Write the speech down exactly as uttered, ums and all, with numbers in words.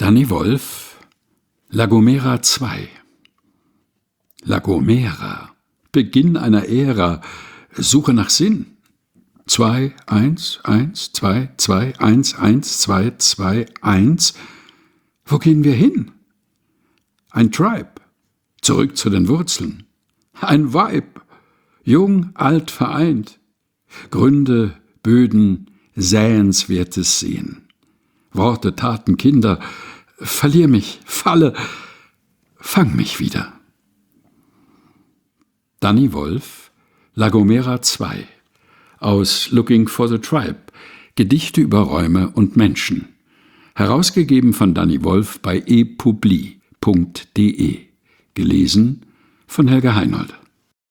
Danny Wolf, La Gomera zwei. La Gomera, Beginn einer Ära, Suche nach Sinn. Zwei, eins, eins, zwei, zwei, eins, eins, zwei, zwei, eins. Wo gehen wir hin? Ein Tribe, zurück zu den Wurzeln. Ein Vibe, jung, alt vereint. Gründe, Böden, Sähenswertes sehen. Worte, Taten, Kinder, verlier mich, falle, fang mich wieder. Danny Wolf, La Gomera zwei. Aus Looking for the Tribe, Gedichte über Räume und Menschen. Herausgegeben von Danny Wolf bei e publi punkt de. Gelesen von Helga Heinold.